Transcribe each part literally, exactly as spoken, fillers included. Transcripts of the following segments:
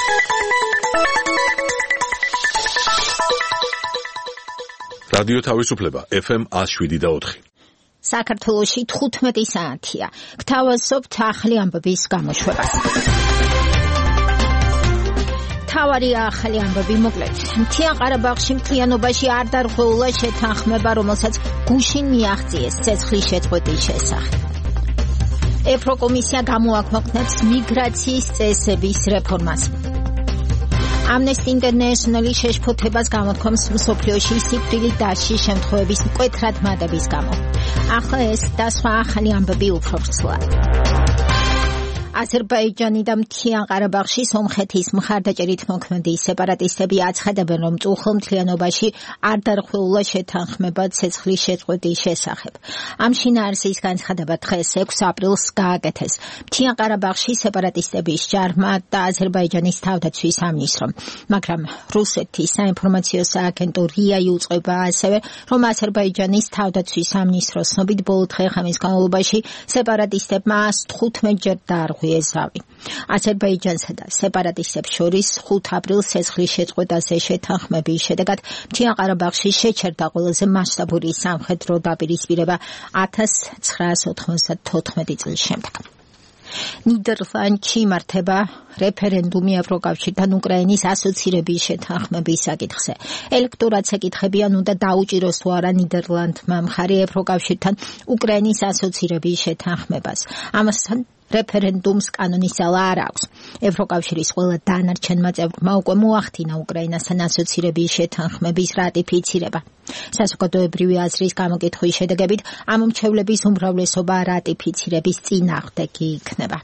რადიო თავისუფლება ეფ ემ one oh seven და four. საქართველოში თხუთმეტი საათია. გთავაზობთ ახალი ამბების გამოშვებას. თავარი ახალი ამბები მოკლედ. მთიან ყარაბაღში მთლიანობაში არ დარღვეულა შეთანხმება, რომელსაც გუშინ მიაღწიეს ცეცხლის შეწყვეტის შესახებ. ევროკომისია გამოაქვეყნებს მიგრაციის წესების რეფორმას. Amnesty International შეშფოთებას გამოთქვამს მსოფლიოში სიკვდილით დასჯის შემთხვევების მკვეთრად მატების გამო. ახლა ეს და სხვა ახალი ამბები უფრო ვრცლად. აზერბაიჯანი და მთიან ყარაბაღში სომხეთის მხარდაჭერით მოქმედი სეპარატისტები აცხადებენ, რომ წუხელ მთლიანობაში არ დარღვეულა შეთანხმება ცეცხლის შეწყვეტის შესახებ. ამ შინაარსის განცხადება დღეს ექვსი აპრილს გააკეთეს მთიან ყარაბაღში სეპარატისტების ჯარმა და აზერბაიჯანის თავდაცვის სამინისტრომ, მაგრამ რუსეთის საინფორმაციო სააგენტო რია იუწყება ასევე, რომ აზერბაიჯანის თავდაცვის სამინისტროს ცნობით ბოლო დღე-ღამის განმავლობაში სეპარატისტებმა one hundred fifteen ჯერ დაარღვია ზავი. აზერბაიჯანსა და სეპარატისტებს შორის ხუთი აპრილს ცეცხლის შეწყვეტაზე შეთანხმების შედეგად მთიან ყარაბაღში შეჩერდა ყველაზე მასშტაბური სამხედრო დაპირისპირება one thousand nine hundred ninety-four წლის შემდეგ. ნიდერლანდში იმართება რეფერენდუმი ევროკავშირთან უკრაინის ასოცირების შეთანხმების საკითხზე. ელექტორატს ეკითხებიან, უნდა დაუჭიროს თუ არა ნიდერლანდმა მხარი ევროკავშირთან უკრაინის ასოცირების შეთანხმებას. ამასთან რეფერენდუმს კანონის ძალა არ აქვს. ევროკავშირის ყველა დანარჩენმა წევრმა უკვე მოახდინა უკრაინასთან ასოცირების შეთანხმების რატიფიცირება. საზოგადოებრივი აზრის გამოკითხვის შედეგებით ამ მრჩევლების უმრავლესობა რატიფიცირების წინააღმდეგ იქნება.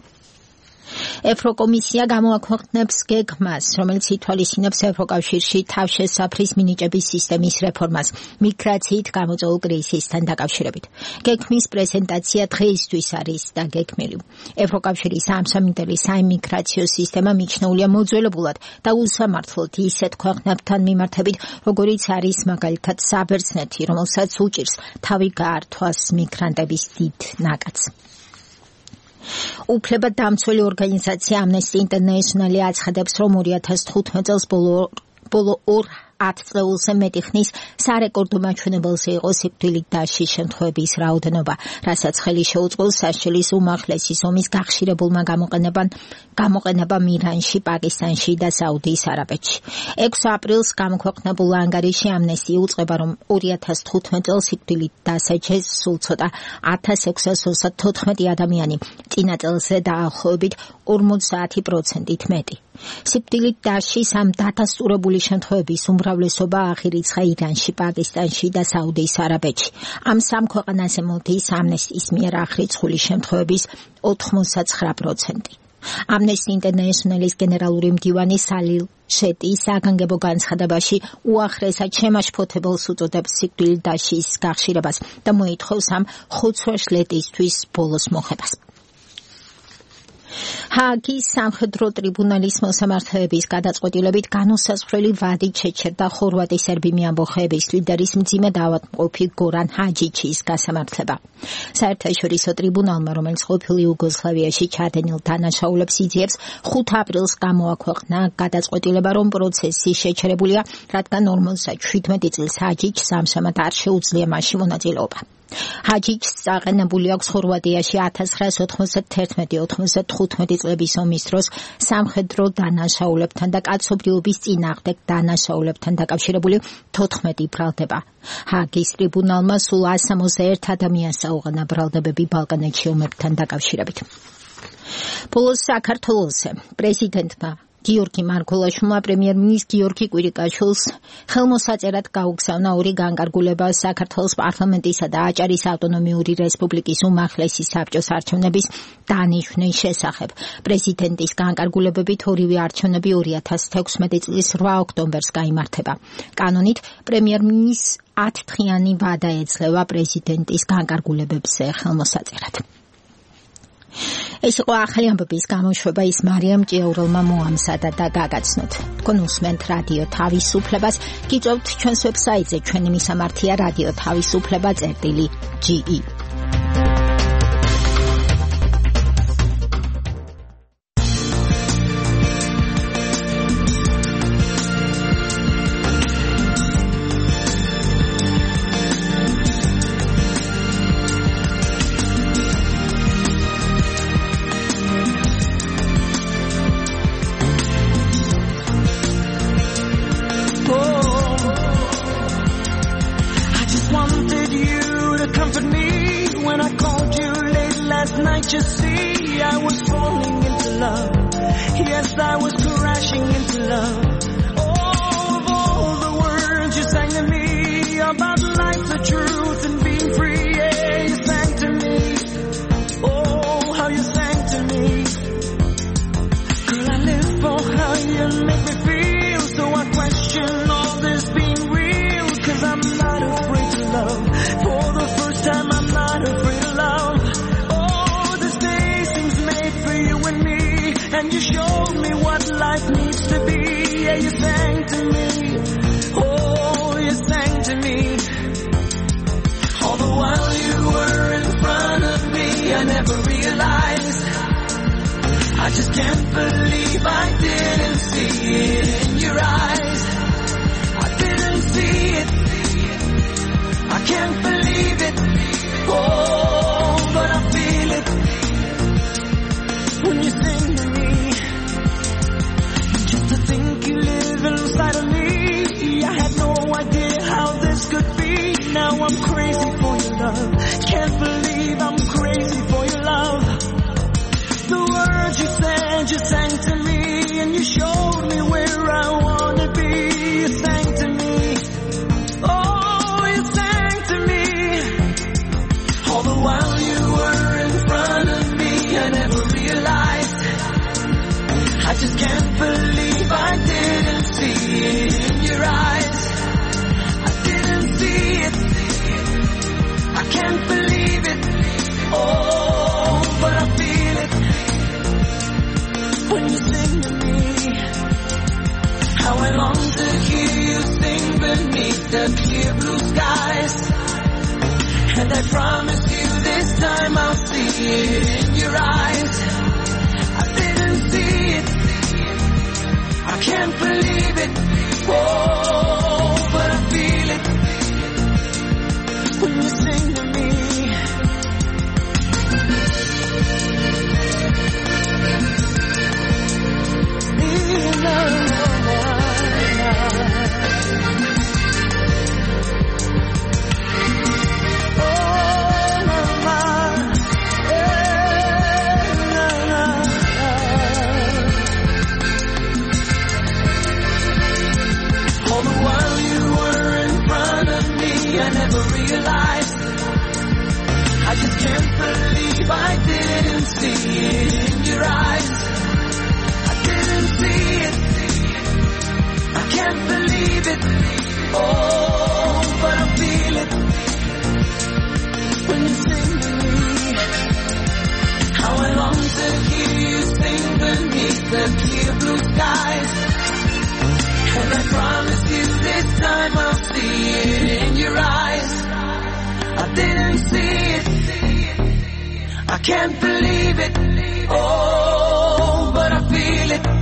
ევროკომისია გამოაქვეყნებს გეგმას, რომელიც ითვალისწინებს ევროკავშირში თავშესაფრის მინიჭების სისტემის რეფორმას მიგრაციით გამოწვეულ კრიზისთან დაკავშირებით. გეგმის პრეზენტაცია დღეისთვის არის დაგეგმილი. ევროკავშირის ამსამინდელი საიმიგრაციო სისტემა მიჩნეულია მოძველებულად და უსამართლოდ ისეთ ქვეყნებთან მიმართებით, როგორიც არის მაგალითად საბერძნეთი, რომელსაც უჭირს თავი გაართვას მიგრანტების დიდ ნაკადს. უფლება დამცველი ორგანიზაცია Amnesty International აცხადებს, რომ two thousand fifteen წელს ბოლო ბოლო ორ ათ წელზე მეტი ხნის სარეკორდო მაჩვენებელზე იყო სიკვდილით დასჯის შემთხვევების რაოდენობა, რასაც ხელი შეუწყოს საშელის უმაღლესის ომის გახშირებულმა გამოყენებამ გამოყენებამ ირანში, პაკისტანში და საუდის არაბეთში. ექვსი აპრილს გამოქვეყნებულ ანგარიში Amnesty უწყება, რომ two thousand fifteen წელს სიკვდილით დასაჯეს სულ ცოტა one thousand six hundred thirty-four ადამიანი, წინა წელზე დაახლოებით forty პროცენტით მეტი. სიკვდილით დასჯის ამ დადასტურებული შემთხვევების უმრავლესობა აღირიცხა ირანში, პაკისტანში და საუდის არაბეთში. ამ სამ ქვეყანაზე მოდის Amnesty-ის მიერ აღრიცხული შემთხვევების ninety-nine პროცენტი. Amnesty International-ის გენერალური მდივანი სალილ შეტი საგანგებო განცხადებაში უახლესად შემაშფოთებელს უწოდებს სიკვდილით დასჯის გახშირებას და მოითხოვს ამ ხუცვაშლეტისთვის ბოლოს მოხებას. ჰააგის სამხედრო ტრიბუნალის მოსამართლეების გადაწყვეტილებით განუსაზღვრელი ვადით შეჩერდა ხორვატი სერბი ამბოხეების ლიდერის მძიმე დაავადმყოფი გორან ჰაჯიჩის გასამართლება. საერთაშორისო ტრიბუნალმა, რომელიც ყოფილ იუგოსლავიაში ჩადენილ დანაშაულებს იძიებს, ხუთი აპრილს გამოაქვეყნა გადაწყვეტილება, რომ პროცესი შეჩერებულია, რადგან forty-seven წლის ჰაჯიჩს ამჟამად არ შეუძლია მასში მონაწილეობა. ჰაჯიჩს წაყენებული აქვს ხორვატიაში nineteen ninety-one ninety-five წლების ომის დროს სამხედრო დანაშაულებთან და კაცობრიობის წინააღმდეგ დანაშაულებთან დაკავშირებული fourteen ბრალდება. ჰააგის ტრიბუნალმა სულ one hundred sixty-one ადამიანს აუღანა ბრალდებები ბალკანეთში ომებთან დაკავშირებით. ბოლოს საქართველოსზე პრეზიდენტმა გიორგი მარგველაშვილმა პრემიერ-მინისტრ გიორგი კვირიკაშვილს ხელმოსაწერად გაუგზავნა ორი განკარგულება საქართველოს პარლამენტისა და აჭარის ავტონომიური რესპუბლიკის უმაღლესი საბჭოს არჩევნების დანიშვნის შესახებ. პრეზიდენტის განკარგულებებით ორივე არჩევნები two thousand sixteen წლის eight ოქტომბერს გაიმართება. კანონით პრემიერ-მინისტრს ten დღიანი ვადა ეძლევა პრეზიდენტის განკარგულებებზე ხელმოსაწერად. ეს იყო ახალი ამბების გამოშვება, ის მარიამ ჭიაურელმა მოამზადა და გაგაცნოთ. თქვენ უსმენთ რადიო თავისუფლებას, გიწევთ ჩვენს ვებსაიტზე, ჩვენი მისამართია რადიო თავისუფლება წერტილი ჯი ი. Can't you see I was falling into love? Yes, I was crashing into love. Oh, of all the words you sang to me about life, the truth, and being free, yeah, you sang to me. Oh, how you sang to me. Girl, I live for how you make me feel, so I question all this being real, cause I'm not afraid to love. For the first time, I'm not afraid of love. Oh, this day seems made for you and me, and you showed me what life needs to be. Yeah, you sang to me. Oh, you sang to me. All the while you were in front of me, I never realized. I just can't believe I didn't see it in your eyes. I didn't see it. I can't believe it. Oh, but I feel it when you sing to me. Just to think you live inside of me, I had no idea how this could be. Now I'm crazy for your love. Can't believe I'm crazy for your love. The words you said, you sang to me, and you showed me where I want to be. You sang to me. Oh, you sang to me. All the while you were in front of me, I never realized. I just can't believe I didn't see it in your eyes. I didn't see it. I can't believe it. Oh, but I feel it when you sing to me. How I long to hear you sing beneath the clear blue skies. And I promise you this time I'll see it in your eyes. I didn't see it. I can't believe it. Oh, but I feel it when you sing to me. All the while you were in front of me, I never realized. I just can't believe I didn't see it in your eyes. I didn't see it. I can't believe it. Oh, but I feel it when you sing to me. How I long to hear you sing beneath the clear blue skies. And I promise you this time I'll see it in your eyes. I didn't see it. I can't believe it. Oh, but I feel it.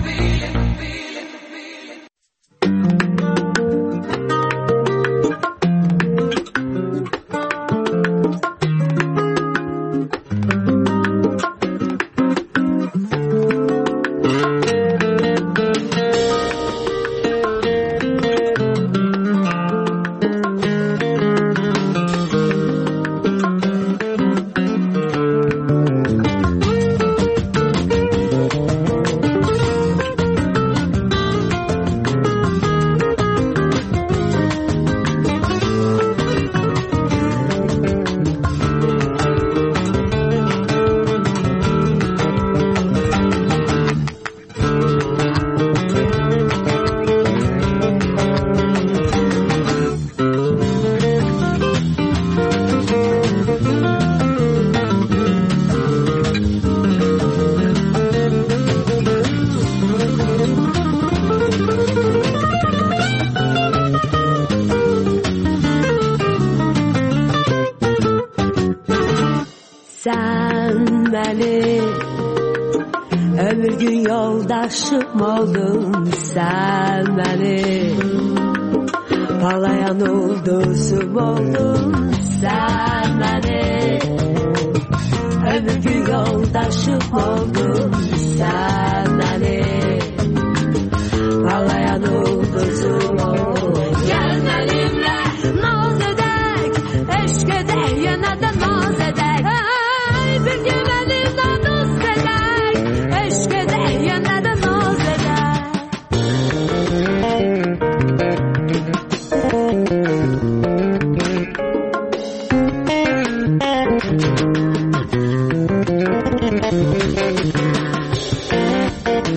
Ömür gün yoldaşım oldun sen benim. Parlayan ulduzum oldun sen benim. Ömür gün yoldaşım oldun sen benim. Parlayan ulduzum oldun. Gel benimle naz edek, eşk edek, yine de naz edek. Hey, bir gün benimle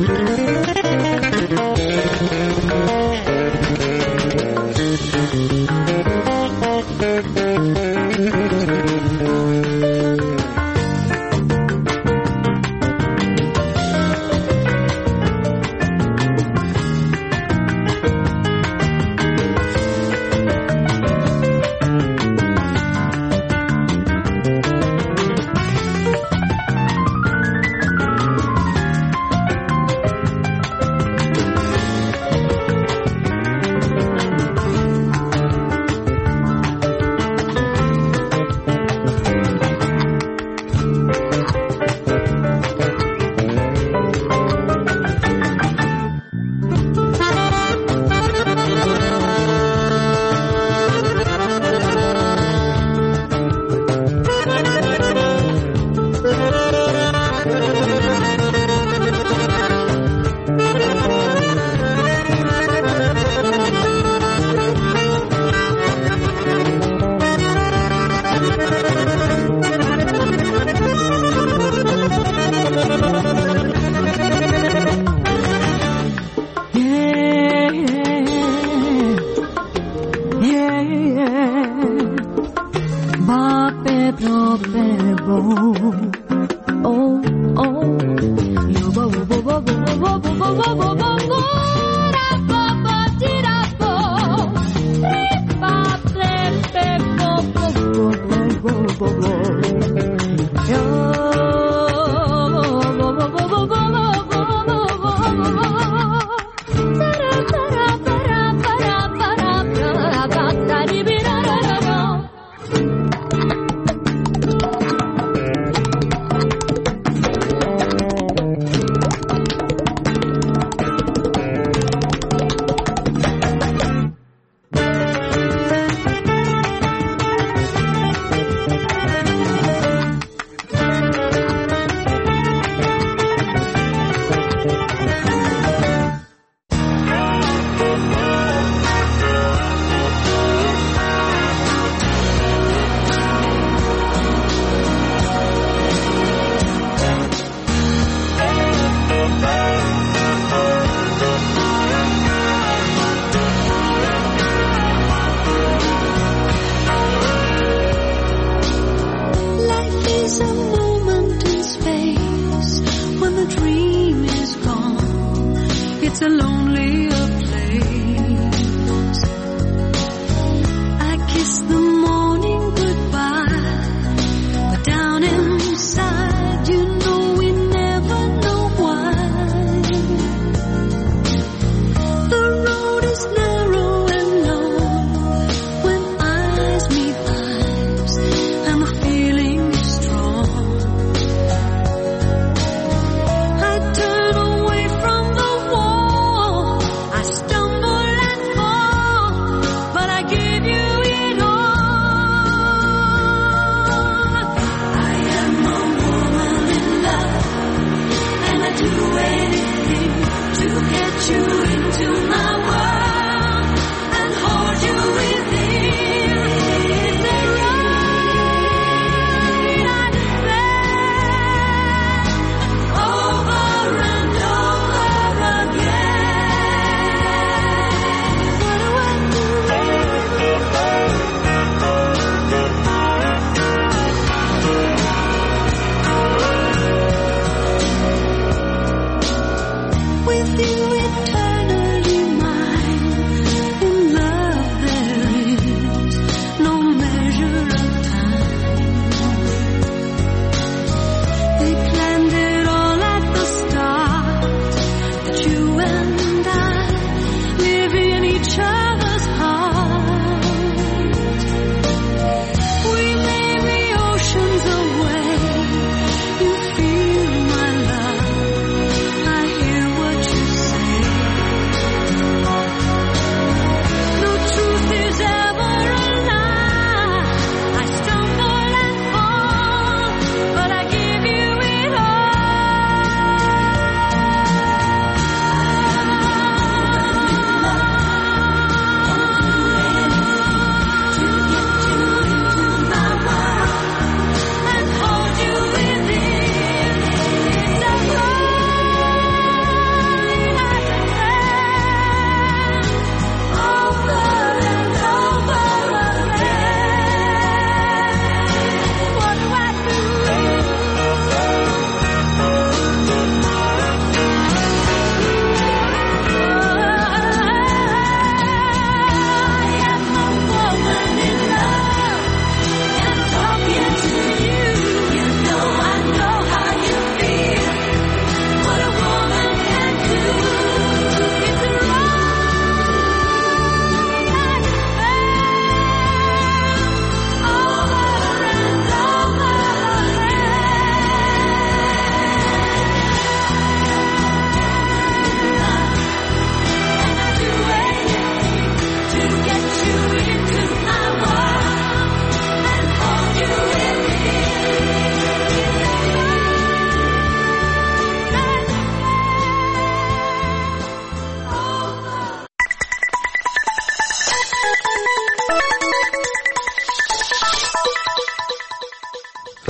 You feel my love, I hear what you say.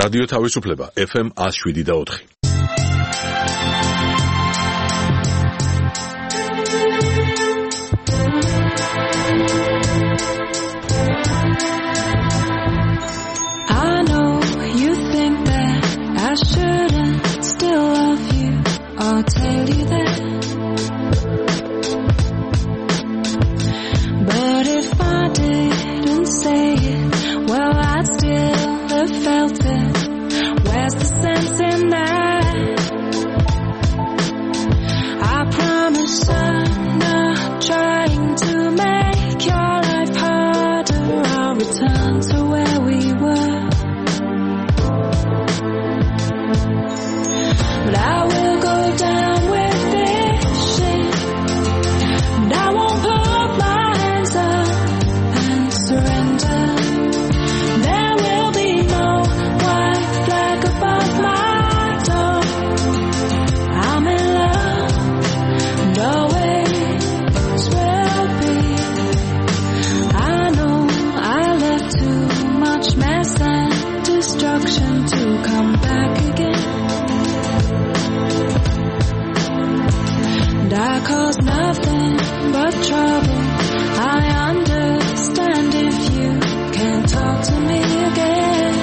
რადიო თავისუფლება ეფ ემ one oh seven და four. I know you think that I shouldn't still love you. I'll tell you that. But if I didn't say it, well, I'd still have felt it. Where's the sense in that? I promise I'm not trying to make your life harder. I'll return to where we were. But I will go down with this shit. And I won't put my hands up and surrender. There will be no white flag above my door. I'm in love, and always will be. I know I left too much mess and destruction to come back again. And I caused nothing but trouble. I understand if you can't talk to me again.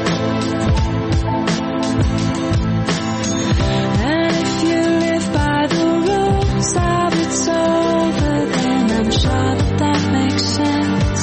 And if you live by the rules of it's over, then I'm sure that that makes sense.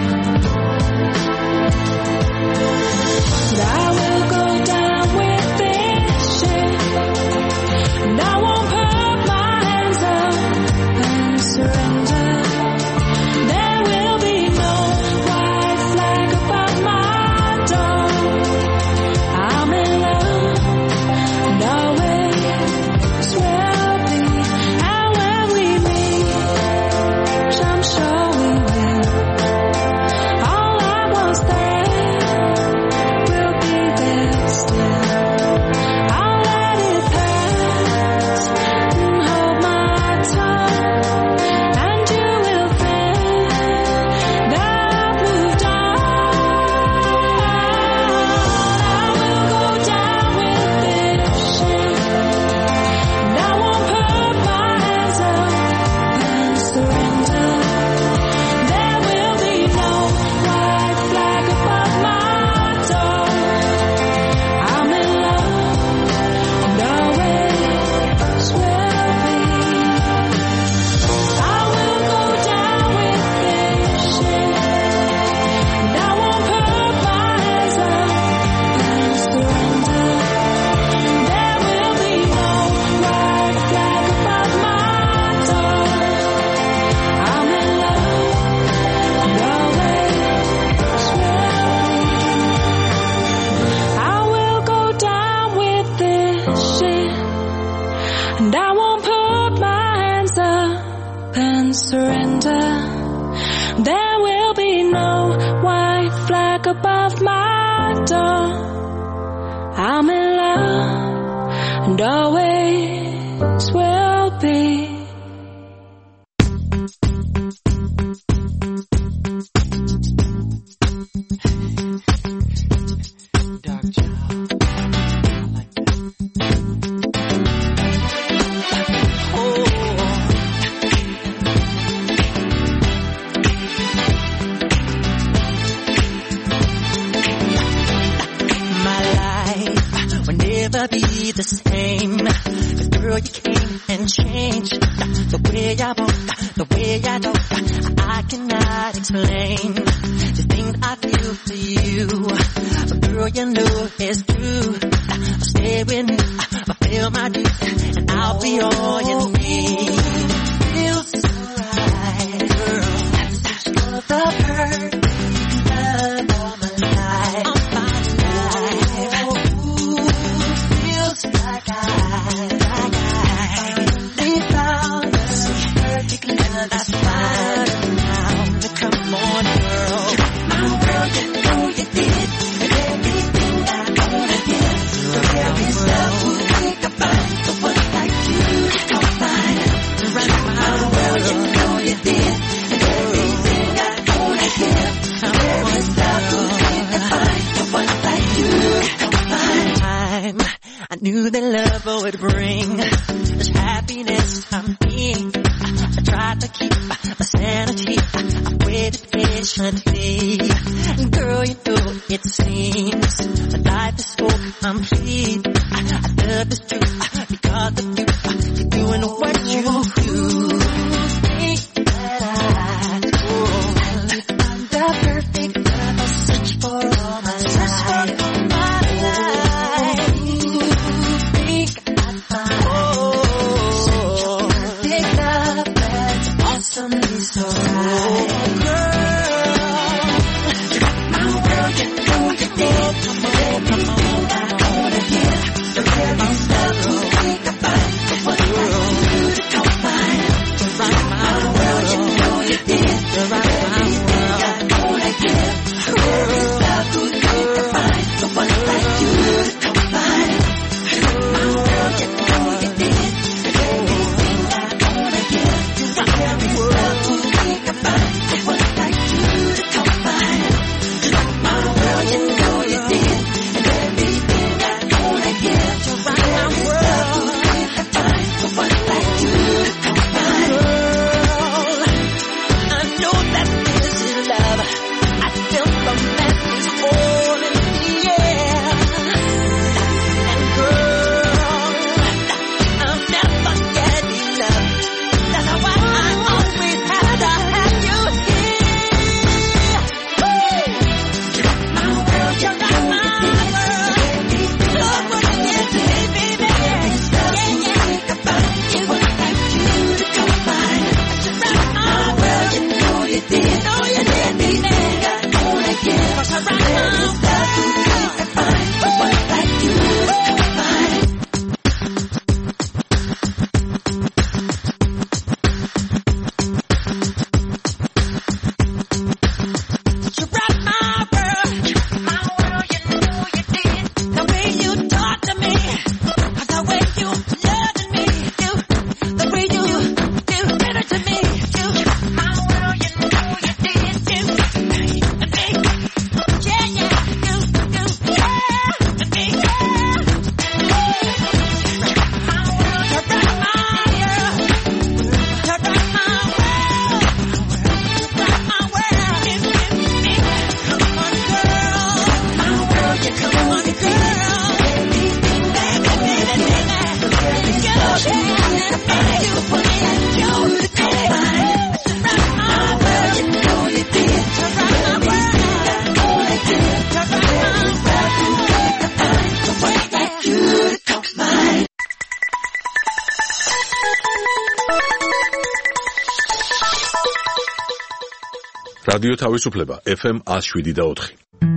But I will go down with this shit. And I won't put my hands up and surrender. There will be no white flag above my door. I'm in love, and always will be. And when we meet, which I'm sure we will, all I was there will be there still. I'll let it pass and hold my tongue, and you will think that I've moved on. I will go down with this shit, and I won't put my hands up and surrender. There will be no white flag above my door. I'm in love, and always will be. I will go down with this shit, and I won't put my hands up and surrender. There will be no white flag above my door. I'm in love, and always will be. I will go down with this shit, and I won't put my hands up and surrender. There will be no white flag above my door. I'm in love, and always will be. Dark child, I like that. My life will never be the same. 'Cause girl, you came and changed the way I walk, the way I talk. I cannot explain the things I feel for you. But girl, you know it's true. I'll stay with me, I'll feel my dreams, and I'll be all you need. Feels so right, girl. That's just the perfect love of my life. Of my life. Ooh, feels like I, like I finally found the sweet perfect love that's fine now. Come on, girl. My girl, you know you did everything I wanna get. The very stuff we think about, the one like you. Come differently. Girl, you know it seems life is so complete. I, I love this truth because of you. You're doing what you do. Think that I do. I'm the perfect love I search for all my life. All my life. Think I find oh, perfect love that's awesomely so right. რადიო თავისუფლება ეფ ემ one oh seven და four.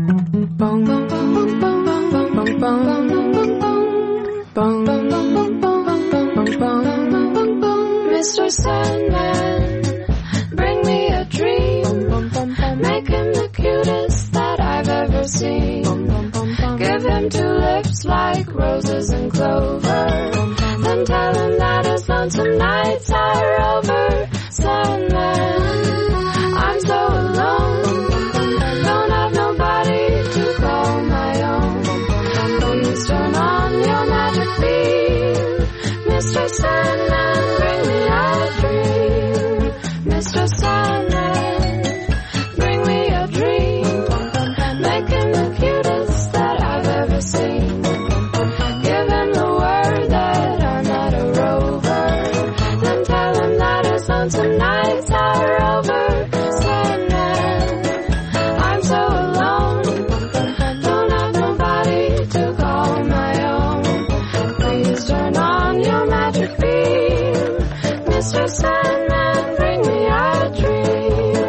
Mister Sandman, bring me a dream. Make him the cutest that I've ever seen. Give him two lips like roses and clover. Then tell him that his lonesome nights are over. Sandman, I'm so alone. Don't have nobody to call my own. Please turn on your magic beam. Mister Sandman, bring me a dream. Mister Sandman, bring me a dream. Make him the cutest that I've ever seen. Give him the word that I'm not a rover. Then tell him that his lonesome nights are over. Sandman, I'm so alone. Don't have nobody to call my own. Please turn on your magic beam. Mister Sandman, bring me a dream.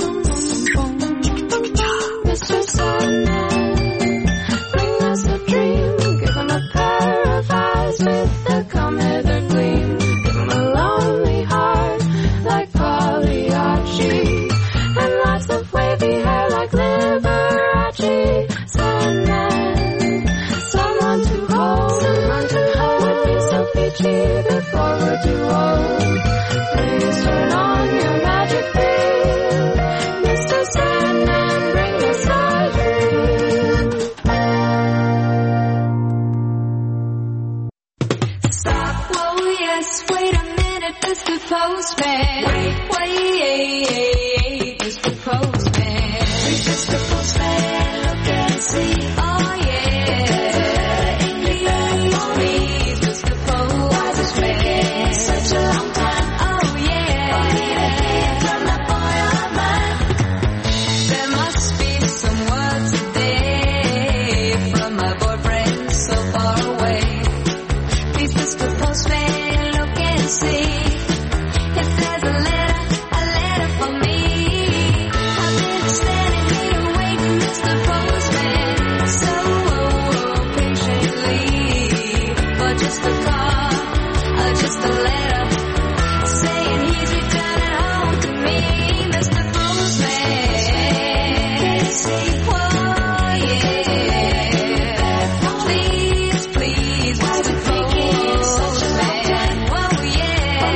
Mister Sandman, bring us a dream. just a call or just a letter saying he's returning home to me, Mister Postman. Whoa, yeah. Please, please, Mister Postman. Whoa, yeah.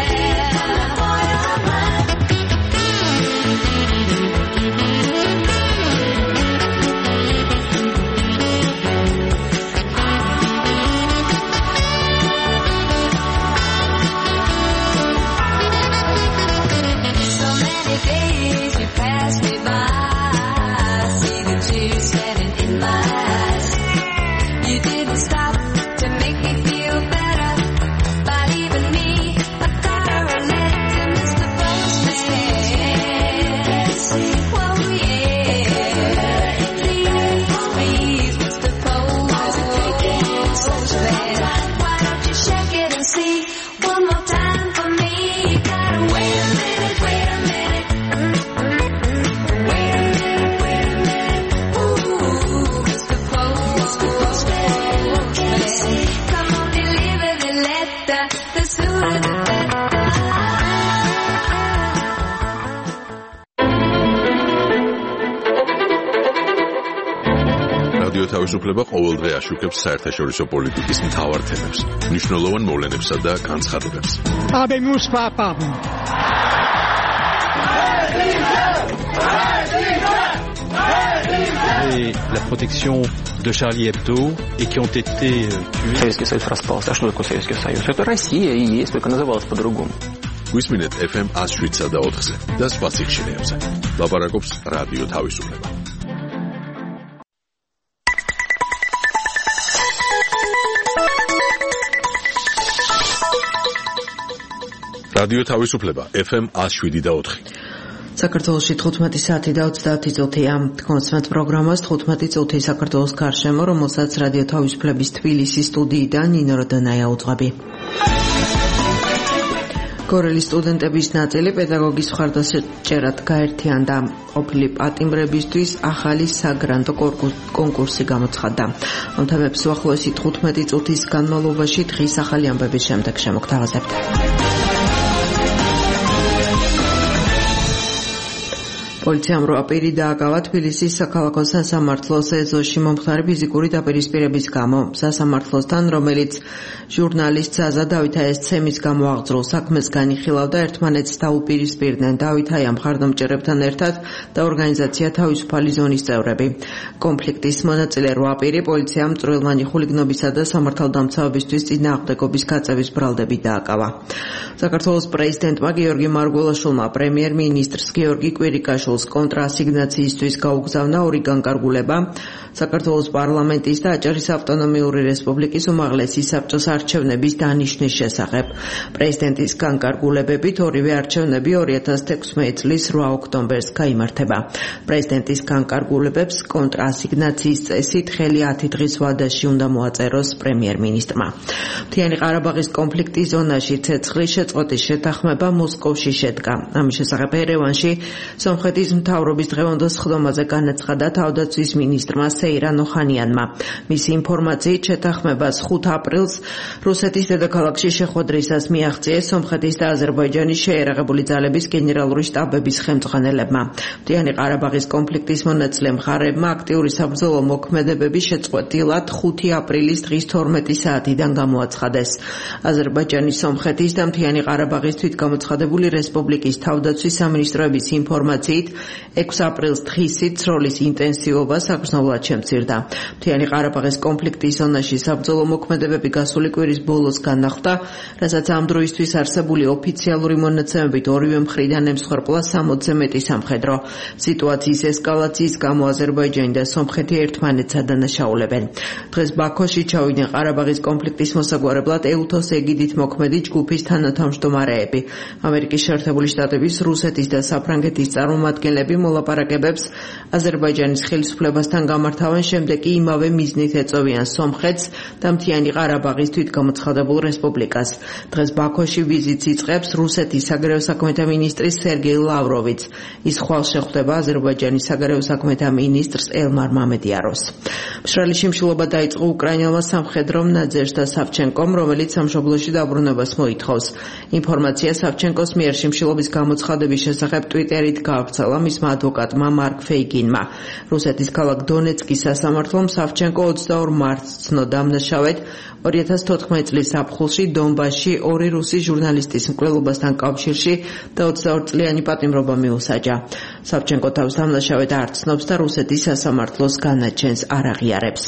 So many days you pass me by, see the tears standing in my eyes. You didn't stop to make me feel better by leaving me a card or a letter to Mister Postman. Whoa, yeah. Please, please, Mister Postman. Why don't you shake it and see one more time for me? You gotta wait a minute, wait a minute. Wait a minute, wait a minute. Ooh, Mister Postman. Come on, deliver the letter. The sooner the better. რადიო თავისუფლება ყოველდღე აშუქებს საერთაშორისო პოლიტიკის მთავარ თემებს, მნიშვნელოვან მოვლენებსა და განცხადებებს. Habemos papa. Et la protection de Charlie Hebdo et qui ont été euh, tués. Советский Союз распался. А что такое Советский Союз? Это Россия и есть, только называлась по-другому. გვისმინეთ эф эм one oh seven და ოთხზე და სხვა სიხშირეებზე. ლაპარაკობს რადიო თავისუფლება. რადიო თავისუფლება эф эм one oh seven და ოთხი. საქართველოში თხუთმეტი საათი და ოცდაათი წუთია. კონსმეთ პროგრამას თხუთმეტი წუთი საქართველოს გარშემო, რომელსაც რადიო თავისუფლების თბილისის სტუდიიდან ნინო როდანაია უძღვები. გორელის სტუდენტების ნაწილი პედაგოგის მხარდასაჭერად გაერთიანდა. ყოფილი პატიმრებისთვის ახალი საგრანტო კონკურსი გამოცხადდა. ამ თემებს უახლოესი თხუთმეტი წუთის განმავლობაში დღის ახალი ამბების შემდეგ შემოგთავაზებთ. პოლიციამ რვა პირი დააკავა თბილისის საქალაქო სასამართლოს ეზოში მომხდარი ფიზიკური დაპირისპირების გამო. სასამართლოსთან, რომელიც ჟურნალისტ ზაზა დავითაის-ცემის გამო აღძრულ საქმეს განიხილავდა, ერთმანეთს დაუპირისპირდნენ დავითაია მხარდამჭერებთან ერთად და ორგანიზაცია თავისუფალი ზონის წევრები. კონფლიქტის მონაწილე რვა პირი პოლიციამ წვრილმანი ხულიგნობისა და სამართალდამცავებისთვის წინააღმდეგობის გაწევის ბრალდებით დააკავა. საქართველოს პრეზიდენტმა გიორგი მარგველაშვილმა პრემიერ-მინისტრს გიორგი კვირიკაშვილს კონტრასიგნაციისთვის გაუგზავნა ორი განკარგულება საქართველოს პარლამენტის და აჭარის ავტონომიური რესპუბლიკის უმაღლესი საბჭოს არჩევნების დანიშნვის შესახებ. პრეზიდენტის განკარგულებებით ორივე არჩევნები ორი ათას თექვსმეტი წლის რვა ოქტომბერს გაიმართება. პრეზიდენტის განკარგულებებს კონტრასიგნაციის წესით ხელი ათი დღის ვადაში უნდა მოაწეროს პრემიერ-მინისტრმა. მთიანი ყარაბაღის კონფლიქტის ზონაში ცეცხლის შეწყვეტის შეთანხმება მოსკოვში შედგა. ამის შესახებ ერევანში სომხეთის მთავრობის დღევანდელ სხდომაზე განაცხადა თავდაცვის მინისტრმა სეირან ოხანიანმა. მისი ინფორმაციით შეთანხმებას ხუთ აპრილს რუსეთის დედაქალაქში შეხვედრისას მიაღწიეს სომხეთის და აზერბაიჯანის შეიარაღებული ძალების გენერალური შტაბების ხელმძღვანელებმა. მთიანი ყარაბაღის კონფლიქტის მონაწილე მხარეებმა აქტიური საბრძოლო მოქმედებები შეწყვეტილად ხუთი აპრილის დღის თორმეტი საათიდან გამოაცხადეს. აზერბაიჯანის, სომხეთის და მთიანი ყარაბაღის თვითგამოცხადებული რესპუბლიკის თავდაცვის სამინისტროების ინფორმაციით ექვსი აპრილს დღისით სროლის ინტენსივობა საგრძნობლად შემცირდა. მთიანი ყარაბაღის კონფლიქტის ზონაში საბრძოლო მოქმედებები გასული კვირის ბოლოს განახლდა, რასაც ამ დროისთვის არსებული ოფიციალური მონაცემებით ორივე მხრიდან ემსხვერპლა სამოცზე მეტი სამხედრო. სიტუაციის ესკალაციის გამო აზერბაიჯანი და სომხეთი ერთმანეთს ადანაშაულებენ. დღეს ბაქოში ჩავიდნენ ყარაბაღის კონფლიქტის მოსაგვარებლად ეუთოს ეგიდით მოქმედი ჯგუფის თანათავმჯდომარეები. ამერიკის შეერთებული შტატების, რუსეთის და საფრანგეთის წარმომადგენლები წარმომადგენლები მოლაპარაკებებს აზერბაიჯანის ხელისუფლებასთან გამართავენ, შემდეგ კი იმავე მიზნით ეწევიან სომხეთს და მთიანი ყარაბაღის თვითგამოცხადებულ რესპუბლიკას. დღეს ბაქოში ვიზიტს იწყებს რუსეთის საგარეო საქმეთა მინისტრი სერგეი ლავროვიც. ის ხვალ შეხვდება აზერბაიჯანის საგარეო საქმეთა მინისტრს ელმარ მამედიაროს. მშრალი შიმშილობა დაიწყო უკრაინელმა სამხედრო ნაძეშ და სავჩენკომ, რომელიც სამშობლოში დაბრუნებას მოითხოვს. ინფორმაცია სავჩენკოს მიერ შიმშილობის გამოცხადების შესახებ ტვიტერით გაავრცელა მისმა ადვოკატმა მარკ ფეიგინმა. რუსეთის ქალაქ დონეცკის სასამართლომ სავჩენკო ოცდაორ მარტს ცნო დამნაშავედ ორი ათას თოთხმეტი წლის ზაფხულში დონბასში ორი რუსი ჟურნალისტის მკვლელობასთან კავშირში და ოცდაორ წლიანი პატიმრობა მიუსაჯა. სავჩენკო თავს დამნაშავედ არ ცნობს და რუსეთის სასამართლოს განაჩენს არ აღიარებს.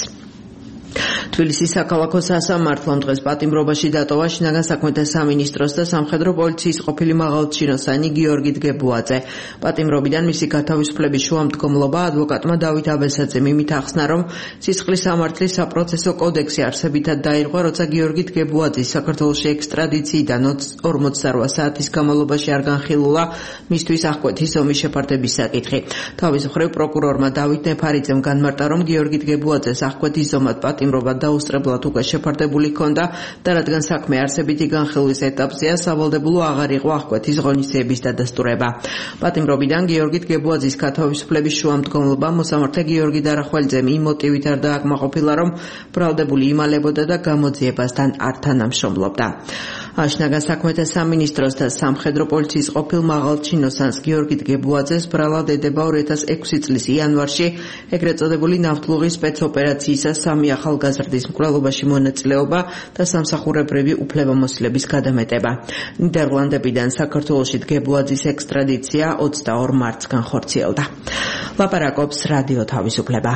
თბილისის საქალაქო სასამართლომ დღეს პატიმრობაში დატოვა შინაგან საქმეთა სამინისტროს და სამხედრო პოლიციის ყოფილი მაღალჩინოსანი გიორგი დგებუაძე. პატიმრობიდან მისი გათავისუფლების შუამდგომლობა ადვოკატმა დავით აბესაძემ იმით ახსნა, რომ სისხლის სამართლის საპროცესო კოდექსი არსებითად დაირღვა, როცა გიორგი დგებუაძის საქართველოში ექსტრადიციიდან ორმოცდარვა საათის განმავლობაში არ განხილულა მისთვის აღკვეთის ომის შეფარდების საკითხი. თავის მხრივ პროკურორმა დავით ნეფარიძემ განმარტა, რომ გიორგი დგებუაძეს აღკვეთის ომად პატიმრობა დაუსწრებლად უკვე შეფარდებული ჰქონდა და რადგან საქმე არსებითი განხილვის ეტაპზეა, სავალდებულო აღარ იყო აღკვეთის ღონისძიების დადასტურება. პატიმრობიდან გიორგი დგებუაძის გათავისუფლების შუამდგომლობა მოსამართლე გიორგი დარახველიძემ იმ მოტივით არ დააკმაყოფილა, რომ ბრალდებული იმალებოდა და გამოძიებასთან არ თანამშრომლობდა. შინაგან საქმეთა სამინისტროს და სამხედრო პოლიციის ყოფილ მაღალჩინოსანს გიორგი დგებუაძეს ბრალად ედება ორი ათას ექვსი წლის იანვარში ეგრეთ წოდებული ნავთლუღის სპეცოპერაციისა სამი ახალგაზრდის მკვლელობაში მონაწილეობა და სამსახურებრივი უფლებამოსილების გადამეტება. ნიდერლანდებიდან საქართველოში დგებუაძის ექსტრადიცია ოცდაორ მარტს განხორციელდა. ლაპარაკობს რადიო თავისუფლება.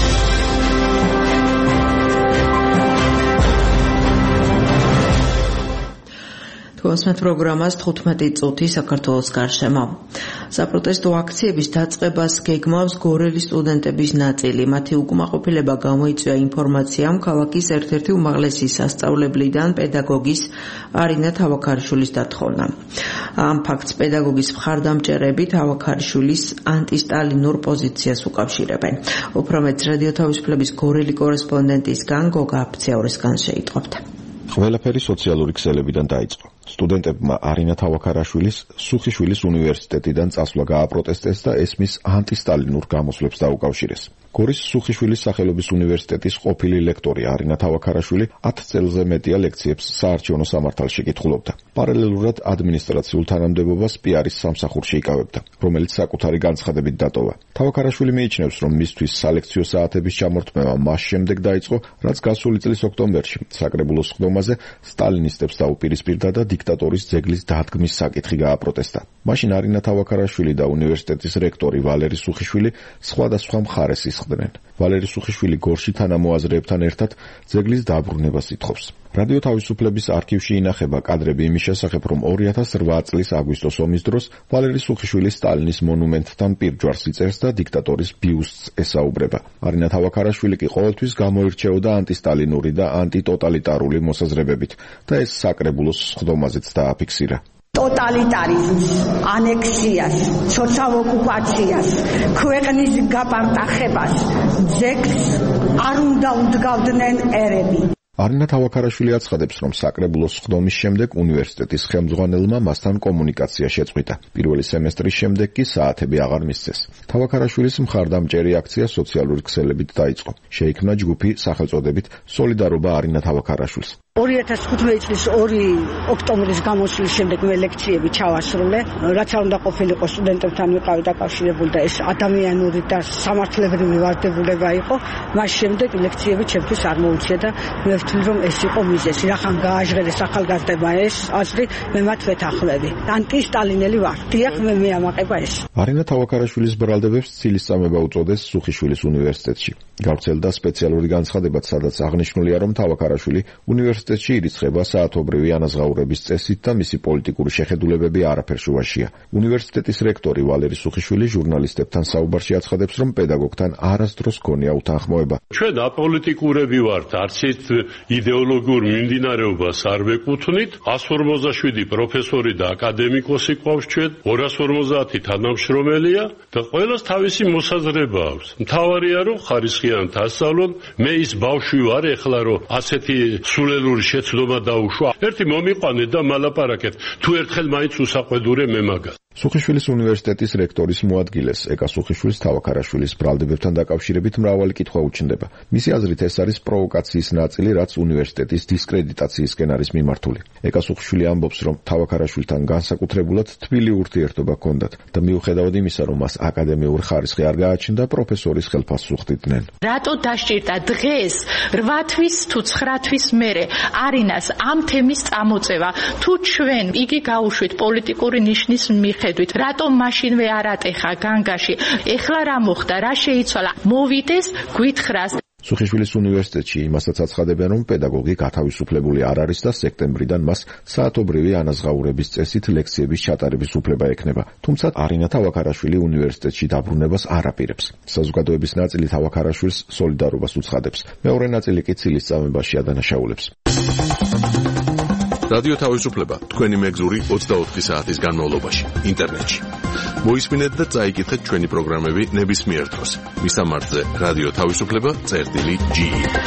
თვალსმეთ პროგრამას თხუთმეტი წუთი საქართველოს გარშემო. საპროტესტო აქციების დაწყებას გეგმავს გორელის სტუდენტების ნაწილი. მათი უკმაყოფილება გამოიწვია ინფორმაციამ ქალაქის ერთ-ერთი უმაღლესი სასწავლებლიდან პედაგოგის არინა თავაქარიშვილის დათხოვნა. ამ ფაქტს პედაგოგის მხარდამჭერები თავაქარიშვილის ანტისტალინურ პოზიციას უკავშირებენ. უფრო მეტ რადიო თავისუფლების გორელი კორესპონდენტისგან გოგა აფციაურისგან შეიტყობთ. ყველაფერი სოციალური ქსელებიდან დაიწყო. სტუდენტებმა არინა თავაქარაშვილის სუხიშვილის უნივერსიტეტიდან წასვლა გააპროტესტეს და ეს მის ანტისტალინურ გამოსვლებს დაუკავშირეს. გორის სუხიშვილის სახელობის უნივერსიტეტის ყოფილი ლექტორი არინა თავაქარაშვილი ათ წელზე მეტია ლექციებს საარჩევნო სამართალში კითხულობდა. პარალელურად ადმინისტრაციულ თანამდებობას პიარის სამსახურში იკავებდა, რომელიც საკუთარი განცხადებით დატოვა. თავაქარაშვილი მიიჩნევს, რომ მისთვის სალექციო საათების ჩამორთმევა მას შემდეგ დაიწყო, რაც გასული წლის ოქტომბერში საკრებულოს სხდომაზე სტალინისტებს დაუპირისპირდა და დიქტატორის ძეგლის დადგმის საკითხი გააპროტესტა. მაშინ არინა თავაქარაშვილი და უნივერსიტეტის რექტორი ვალერი სუხიშვილი სხვადასხვა მხარეს ისხდნენ. ვალერი სუხიშვილი გორში თანამოაზრეებთან ერთად ძეგლის დაბრუნებას ითხოვს. რადიო თავისუფლების არქივში ინახება კადრები იმის შესახებ, რომ ორი ათას რვა წლის აგვისტოს ომის დროს ვალერი სუხიშვილი სტალინის მონუმენტთან პირჯვარს იწერს და დიქტატორის ბიუსტს ესაუბრება. არინა თავაქარაშვილი კი ყოველთვის გამოირჩეოდა ანტისტალინური და ანტიტოტალიტარული მოსაზრებებით და ეს საკრებულოს სხდომაზეც დააფიქსირა. ტოტალიტარიზმს, ანექსიას, სოციალ ოკუპაციას, ქვეყნის გაპარტახებას, ძეგლს არ უნდა უდგავდნენ ერები. არინა თავაქარაშვილი აცხადებს, რომ საკრებულოს სხდომის შემდეგ უნივერსიტეტის ხელმძღვანელმა მასთან კომუნიკაცია შეწყვიტა. პირველი სემესტრის შემდეგ კი საათები აღარ მისცეს. თავაქარაშვილის მხარდამჭერი აქცია სოციალური ქსელებით დაიწყო. შეიქმნა ჯგუფი სახელწოდებით სოლიდარობა არინა თავაქარაშვილს. ორი ათას თხუთმეტი წლის ორი ოქტომბრის გამოსვლის შემდეგ მე ლექციები ჩავასრულე, რაც არ უნდა ყოფილიყო სტუდენტებთან ვიყავი დაკავშირებული და ეს ადამიანური და სამართლებრივი ვარდებულება იყო. მას შემდეგ ლექციები ჩემთვის არ მოუწია და მე ვთვლი, რომ ეს იყო მიზეზი. რახან გააჟღერეს ახალგაზრდებმა ეს აზრი, მე მათ ვეთანხმები. ანტისტალინელი ვარ. დიახ, მე მეამაყება ეს. არინა თავაქარაშვილის ბრალდებებს ცილისწამება უწოდეს სუხიშვილის უნივერსიტეტში. გავრცელდა სპეციალური განცხადებაც, სადაც აღნიშნულია, რომ თავაქარაშვილი უნივერსიტეტის უნივერსიტეტში ირიცხება საათობრივი ანაზღაურების წესით და მისი პოლიტიკური შეხედულებები არაფერ შუაშია. უნივერსიტეტის რექტორი ვალერი სუხიშვილი ჟურნალისტებთან საუბარში აცხადებს, რომ პედაგოგთან არასდროს გონია უთანხმოება. ჩვენ აპოლიტიკურები ვართ, არც ერთ იდეოლოგიურ მიმდინარეობას არ ვეკუთვნით. εκατს ორმოცდაშვიდი პროფესორი და აკადემიკოსი ყავს ჩვენ, ორას ორმოცდაათი თანამშრომელია და ყველას თავისი მოსაზრება აქვს. მთავარია რომ ხარისხიანად ასწავლონ. მე ის ბავშვი ვარ ეხლა რომ ასეთი სულელური შეცდომა დაუშვა. ერთი მომიყვანე და მალაპარაკეთ. თუ ერთხელ მაინც უსაყვედურე მე მაგას. სუხიშვილის უნივერსიტეტის რექტორის მოადგილეს ეკა სუხიშვილის თავაქარაშვილის ბრალდებებთან დაკავშირებით მრავალი კითხვა უჩნდება. მისი აზრით ეს არის პროვოკაციის ნაწილი, რაც უნივერსიტეტის დისკრედიტაციისკენ არის მიმართული. ეკა სუხიშვილი ამბობს, რომ თავაქარაშვილთან განსაკუთრებულად თბილი ურთიერთობა ჰქონდათ და მიუხედავად იმისა, რომ მას აკადემიური ხარისხი არ გააჩნდა, პროფესორის ხელფასს უხდიდნენ. რატო დასჭირდა დღეს რვა თვის თუ ცხრა თვის მერე არინას ამ თემის წამოწევა? თუ ჩვენ იგი გაუშვით პოლიტიკური ნიშნის მიხედვით, რატომ მაშინვე არ ატეხა განგაში? ეხლა რა მოხდა? რა შეიცვალა? მოვიდეს გვითხრას. სუხიშვილის უნივერსიტეტში იმასაც აცხადებენ, რომ პედაგოგი გათავისუფლებული არ არის და სექტემბრიდან მას საათობრივი ანაზღაურების წესით ლექციების ჩატარების უფლება ექნება. თუმცა არინა თავაქარაშვილი უნივერსიტეტში დაბრუნებას არ აპირებს. საზოგადოების ნაწილი თავაქარაშვილს სოლიდარობას უცხადებს. მეორე ნაწილი კი ცილის წამებაში ადანაშაულებს. რადიო თავისუფლება თქვენი მეგზური ოცდაოთხი საათის განმავლობაში ინტერნეტში. მოისმინეთ და წაიკითხეთ ჩვენი პროგრამები ნებისმიერ დროს. მისამართზე რადიო თავისუფლება წერტილი ჯი.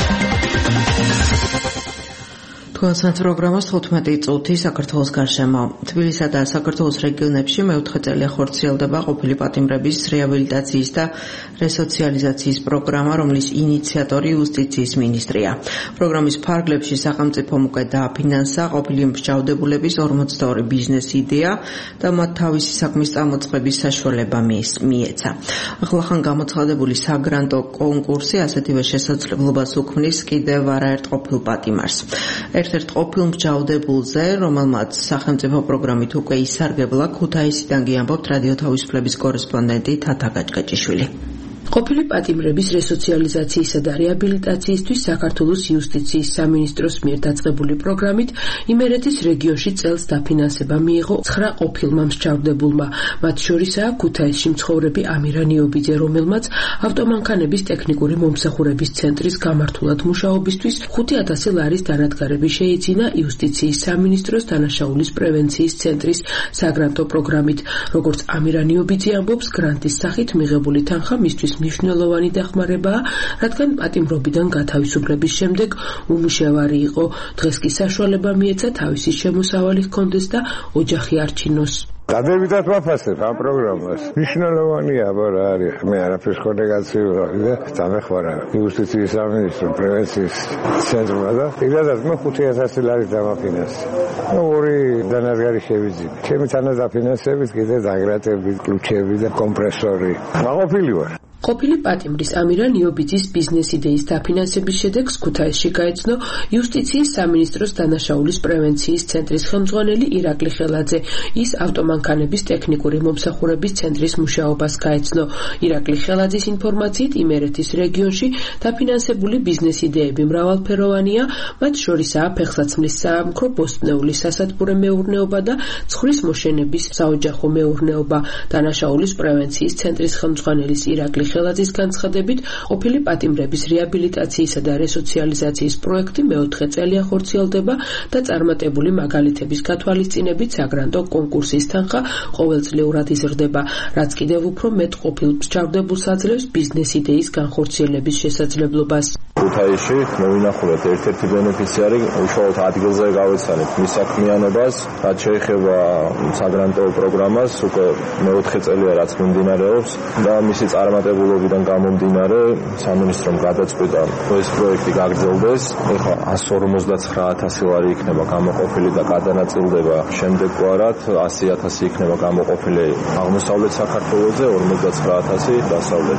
თქვენს პროგრამას თხუთმეტი წუთი საქართველოს გარშემო. თბილისსა და საქართველოს რეგიონებში მეოთხე წელია ხორციელდება ყოფილი პატიმრების რეაბილიტაციის და რესოციალიზაციის პროგრამა, რომლის ინიციატორი იუსტიციის მინისტრია. პროგრამის ფარგლებში სახელმწიფომ უკვე დააფინანსა ყოფილი მსჯავრდებულების ორმოცდაორი ბიზნეს იდეა და მათ თავისი საქმის წამოწყების საშუალება მიეცა. ახლახან გამოცხადებული საგრანტო კონკურსი ასეთივე შესაძლებლობას უქმნის კიდევ არაერთ ყოფილ პატიმარს. ერთ-ერთ ყოფილ მსჯავრდებულზე, რომელმაც სახელმწიფო პროგრამით უკვე ისარგებლა, ქუთაისიდან გიამბობთ რადიო თავისუფლების კორესპონდენტი თათა გაჭკაჭიშვილი. ყოფილი პატიმრების რესოციალიზაციისა და რეაბილიტაციისთვის საქართველოს იუსტიციის სამინისტროს მიერ დაწყებული პროგრამით იმერეთის რეგიონში წელს დაფინანსება მიიღო ცხრა ყოფილმა მსჯავრდებულმა. მათ შორისაა ქუთაისში მცხოვრები ამირა ნიობიძე, რომელმაც ავტომანქანების ტექნიკური მომსახურების ცენტრის გამართულად მუშაობისთვის ხუთი ათასი ლარის დანადგარები შეიძინა იუსტიციის სამინისტროს დანაშაულის პრევენციის ცენტრის საგრანტო პროგრამით. როგორც ამირა ნიობიძე ამბობს, გრანტის სახით მიღებული თანხა მისთვის მნიშვნელოვანი დახმარებაა, რადგან პატიმრობიდან გათავისუფლების შემდეგ უმუშევარი იყო. დღეს კი საშუალება მიეცა თავისი შემოსავალი ჰქონდეს და ოჯახი არჩინოს. დადებითად ვაფასებ ამ პროგრამას. მნიშვნელოვანია, რა არის. მე არაფერს ხონე გაცივი და დამეხმარა იუსტიციის სამინისტრო პრევენციის ცენტრმა და პირადად მე ხუთი ათასი ლარი დამაფინანსე. ორი დანადგარი შევიძინე. ჩემი თანადაფინანსებით კიდე დაგრატები, კლუჩები და კომპრესორი. მაყოფილი ვარ. ყოფილი პატიმრის ამირა ნიობიძის ბიზნეს იდეის დაფინანსების შედეგს ქუთაისში გაეცნო იუსტიციის სამინისტროს დანაშაულის პრევენციის ცენტრის ხელმძღვანელი ირაკლი ხელაძე. ის ავტომანქანების ტექნიკური მომსახურების ცენტრის მუშაობას გაეცნო. ირაკლი ხელაძის ინფორმაციით იმერეთის რეგიონში დაფინანსებული ბიზნეს იდეები მრავალფეროვანია, მათ შორისაა ფეხსაცმლის საამქრო, ბოსტნეული სასათბურე მეურნეობა და ცხვრის მოშენების საოჯახო მეურნეობა. დანაშაულის პრევენციის ცენტრის ხელმძღვანელის ირაკლი ხელაძის განცხადებით, ყოფილი პატიმრების რეაბილიტაციისა და რესოციალიზაციის პროექტი მეოთხე წელია ხორციელდება და წარმატებული მაგალითების გათვალისწინებით საგრანტო კონკურსის თანხა ყოველწლიურად იზრდება, რაც კიდევ უფრო მეტ ყოფილ მსჯავრდებულს აძლევს ბიზნეს იდეის განხორციელების შესაძლებლობას. ქუთაისში მოვინახულეთ ერთ-ერთი ბენეფიციარი, უშუალოდ ადგილზე გავეცანით მის საქმიანობას, რაც შეეხება საგრანტო პროგრამას, უკვე მეოთხე წელია რაც მიმდინარეობს და მისი წარმატებულობიდან გამომდინარე სამინისტრომ გადაწყვიტა ეს პროექტი გაგრძელდეს. ეხლა εκατს ორმოცდაცხრა ათასი ლარი იქნება გამოყოფილი და გადანაწილდება შემდეგ კვარად ასი ათასი იქნება გამოყოფილი აღმოსავლეთ საქართველოზე, ორმოცდაცხრა ათასი დასავლეთზე.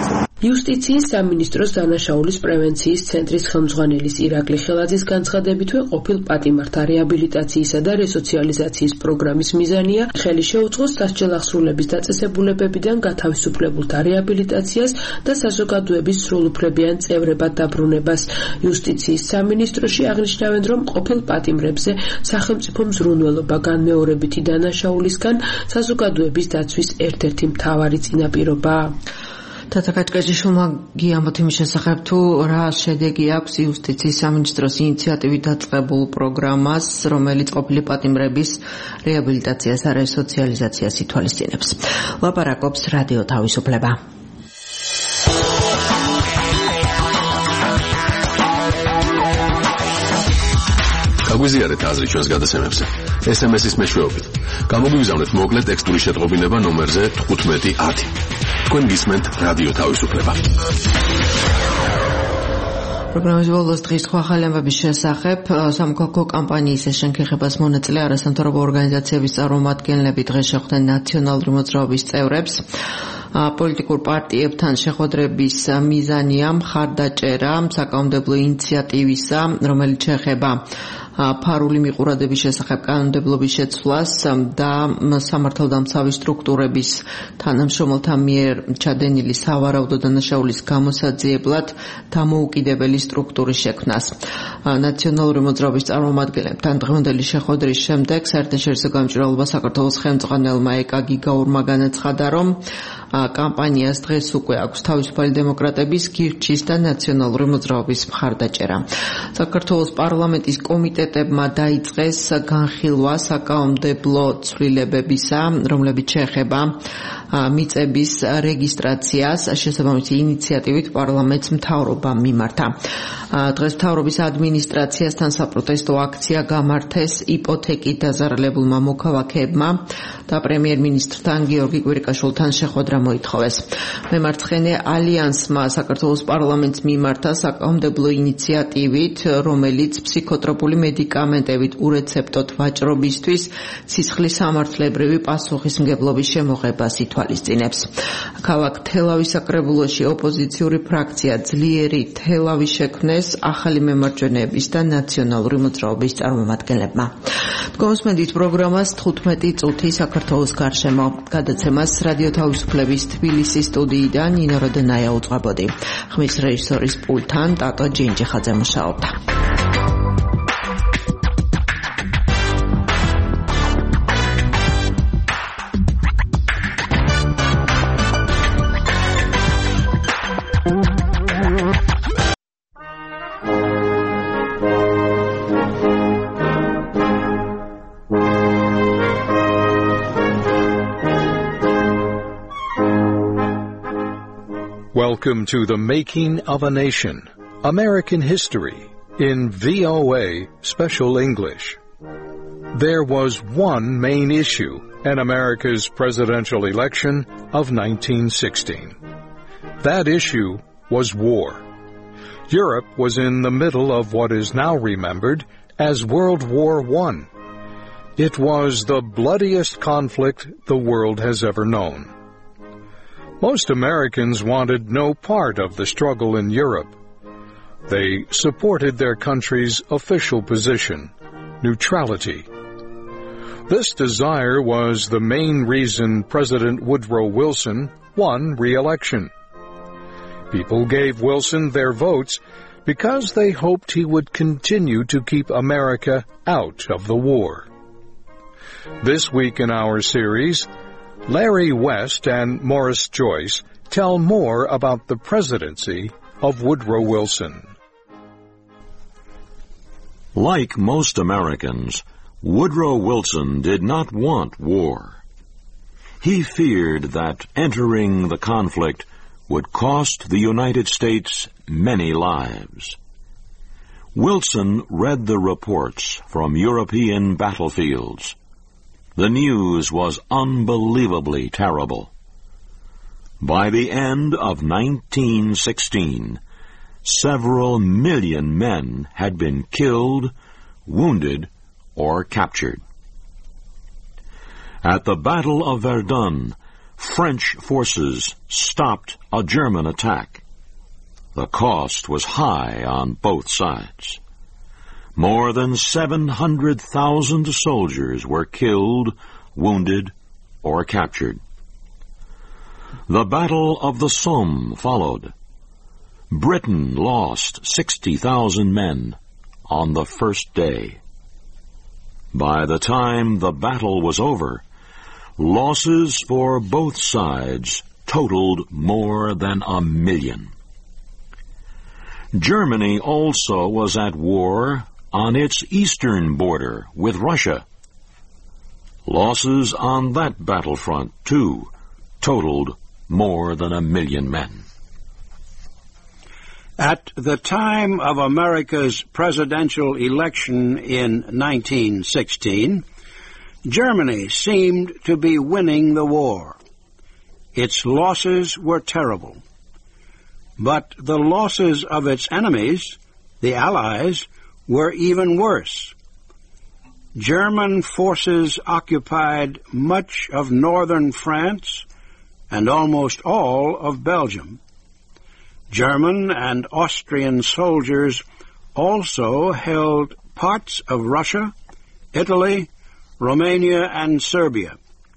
იუსტიციის სამინისტროს დანაშაულის პრევენციის ცენტრის ხელმძღვანელის ირაკლი ხელაძის განცხადებითვე ყოფილ პატიმართა რეაბილიტაციისა და რესოციალიზაციის პროგრამის მიზანია ხელი შეუწყოს სასჯელ აღსრულების დაწესებულებებიდან გათავისუფლებულთა რეაბილიტაციას და საზოგადოების სრულუფლებიან წევრებად დაბრუნებას. იუსტიციის სამინისტროში აღნიშნავენ, რომ ყოფილ პატიმრებზე სახელმწიფო მზრუნველობა განმეორებითი დანაშაულისგან საზოგადოების დაცვის ერთ-ერთი მთავარი წინაპირობაა. თათაკაჭკეჭიშვილმა გიამბოთ იმის შესახებ, თუ რა შედეგი აქვს იუსტიციის სამინისტროს ინიციატივით დაწყებულ პროგრამას, რომელიც ყოფილი პატიმრების რეაბილიტაციას და რესოციალიზაციას ითვალისწინებს. ლაპარაკობს რადიო თავისუფლება. გაგვიზიარეთ აზრი ჩვენს გადაცემებზე. ეს ემ ეს-ის მეშვეობით. გამოგვიგზავნეთ მოკლე ტექსტური შეტყობინება ნომერზე თხუთმეტი ათი. თქვენ გისმენთ რადიო თავისუფლება. პროგრამის ბოლოს დღის სხვა ახალი ამბების შესახებ სამოქალაქო კამპანიის შეშენქებას მონაწილე არასამთავრობო ორგანიზაციების წარმომადგენლები დღეს შეხვდნენ ნაციონალური მოძრაობის წევრებს. პოლიტიკურ პარტიებთან შეხვედრების მიზანია მხარდაჭერა საკანონმდებლო ინიციატივისა, რომელიც შეეხება ფარული მიყურადების შესახებ კანონმდებლობის შეცვლას და სამართალდამცავი სტრუქტურების თანამშრომელთა მიერ ჩადენილი სავარაუდო დანაშაულის გამოსაძიებლად დამოუკიდებელი სტრუქტურის შექმნას. ნაციონალური მოძრაობის წარმომადგენლებთან დღევანდელი შეხვედრის შემდეგ საერთაშორისო გამჭვირვალობა საქართველოს ხელმძღვანელმა ეკა გიგაურმა განაცხადა, რომ კამპანიას დღეს უკვე აქვს თავისუფალი დემოკრატების, გირჩის და ნაციონალური მოძრაობის მხარდაჭერა. საქართველოს პარლამენტის კომიტეტებმა დაიწყეს განხილვა საკანონმდებლო ცვლილებებისა, რომლებიც შეეხება მიწების რეგისტრაციას, შესაბამისი ინიციატივით პარლამენტს მთავრობამ მიმართა. დღეს მთავრობის ადმინისტრაციასთან საპროტესტო აქცია გამართეს იპოთეკით დაზარალებულმა მოქალაქეებმა და პრემიერ-მინისტრთან გიორგი კვირიკაშვილთან შეხვედრა მოითხოვეს. მემარცხენე ალიანსმა საქართველოს პარლამენტს მიმართა საკანონმდებლო ინიციატივით, რომელიც ფსიქოტროპული მედიკამენტებით ურეცეპტოდ ვაჭრობისთვის სისხლის სამართლებრივი პასუხისმგებლობის შემოღებას ითვალისწინებს. ქალაქ თელავის საკრებულოში ოპოზიციური ფრაქცია ძლიერი თელავი შექმნეს ახალი მემარჯვენეების და ნაციონალური მოძრაობის წარმომადგენლებმა. თქვენსმენდით პროგრამას თხუთმეტი წუთი საქართველოს გარშემო. გადაცემას რადიო თავისუფლების თბილისის სტუდიიდან ნინო როდენაია უძღვებოდი. ხმის რეჟისორის პულტთან ტატო ჯინჯიხაძე მუშაობდა. Welcome to The Making of a Nation, American History, in V O A Special English. There was one main issue in America's presidential election of nineteen sixteen. That issue was war. Europe was in the middle of what is now remembered as World War One. It was the bloodiest conflict the world has ever known. Most Americans wanted no part of the struggle in Europe. They supported their country's official position, neutrality. This desire was the main reason President Woodrow Wilson won re-election. People gave Wilson their votes because they hoped he would continue to keep America out of the war. This week in our series, Larry West and Morris Joyce tell more about the presidency of Woodrow Wilson. Like most Americans, Woodrow Wilson did not want war. He feared that entering the conflict would cost the United States many lives. Wilson read the reports from European battlefields. The news was unbelievably terrible. By the end of nineteen sixteen, several million men had been killed, wounded, or captured. At the Battle of Verdun, French forces stopped a German attack. The cost was high on both sides. More than seven hundred thousand soldiers were killed, wounded, or captured. The Battle of the Somme followed. Britain lost sixty thousand men on the first day. By the time the battle was over, losses for both sides totaled more than a million. Germany also was at war on its eastern border with Russia. Losses on that battlefront, too, totaled more than a million men. At the time of America's presidential election in nineteen sixteen, Germany seemed to be winning the war. Its losses were terrible. But the losses of its enemies, the Allies, were even worse. German forces occupied much of northern France and almost all of Belgium. German and Austrian soldiers also held parts of Russia, Italy, Romania, and Serbia.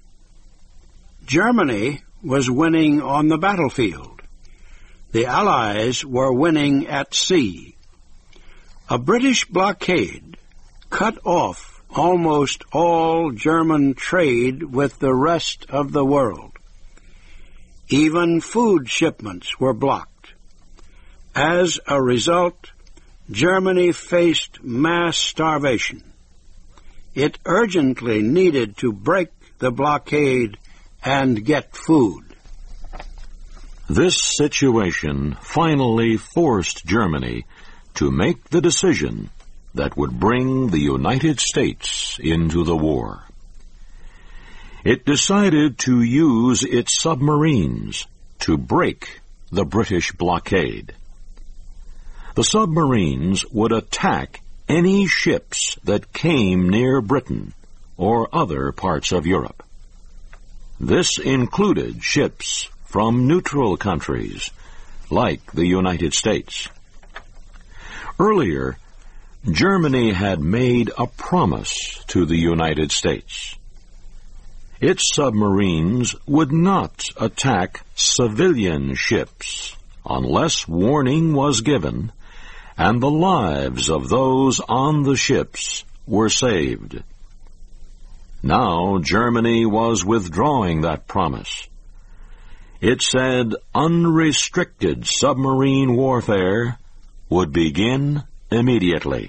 Germany was winning on the battlefield. The Allies were winning at sea. A British blockade cut off almost all German trade with the rest of the world. Even food shipments were blocked. As a result, Germany faced mass starvation. It urgently needed to break the blockade and get food. This situation finally forced Germany to make the decision that would bring the United States into the war. It decided to use its submarines to break the British blockade. The submarines would attack any ships that came near Britain or other parts of Europe. This included ships from neutral countries, like the United States. Earlier, Germany had made a promise to the United States. Its submarines would not attack civilian ships unless warning was given and the lives of those on the ships were saved. Now Germany was withdrawing that promise. It said unrestricted submarine warfare would begin immediately.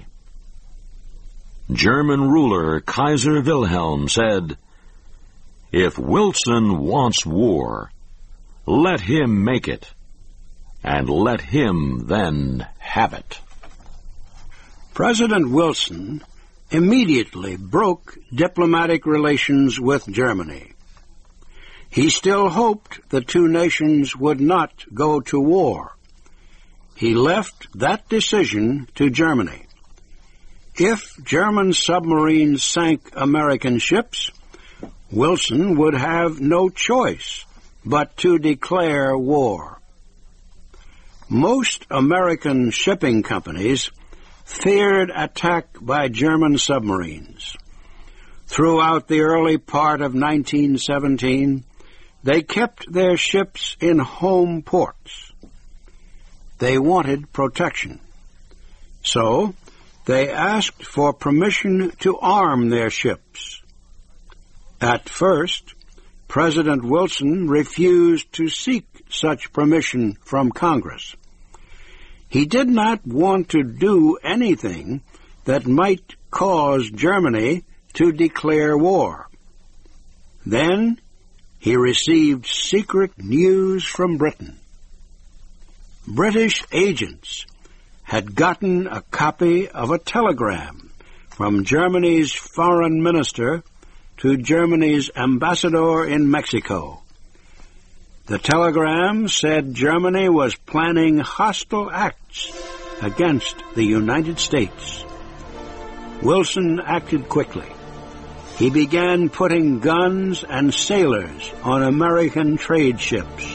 German ruler Kaiser Wilhelm said, "If Wilson wants war, let him make it, and let him then have it." President Wilson immediately broke diplomatic relations with Germany. He still hoped the two nations would not go to war. He left that decision to Germany. If German submarines sank American ships, Wilson would have no choice but to declare war. Most American shipping companies feared attack by German submarines. Throughout the early part of nineteen seventeen, they kept their ships in home ports. They wanted protection. So, they asked for permission to arm their ships. At first, President Wilson refused to seek such permission from Congress. He did not want to do anything that might cause Germany to declare war. Then he received secret news from Britain. British agents had gotten a copy of a telegram from Germany's foreign minister to Germany's ambassador in Mexico. The telegram said Germany was planning hostile acts against the United States. Wilson acted quickly. he began putting guns and sailors on American trade ships.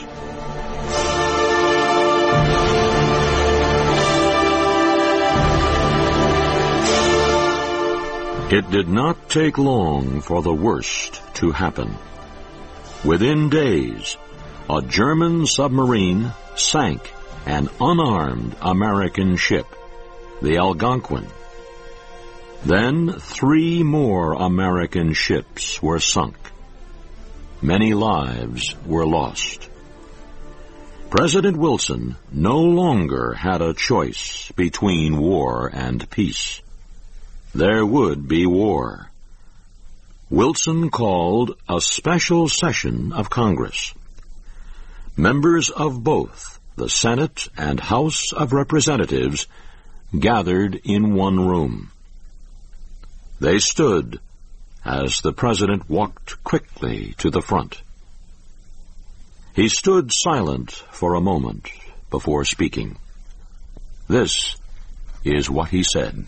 It did not take long for the worst to happen. Within days, a German submarine sank an unarmed American ship, the Algonquin. Then three more American ships were sunk. Many lives were lost. President Wilson no longer had a choice between war and peace. There would be war. Wilson called a special session of Congress. Members of both the Senate and House of Representatives gathered in one room. They stood as the President walked quickly to the front. He stood silent for a moment before speaking. This is what he said.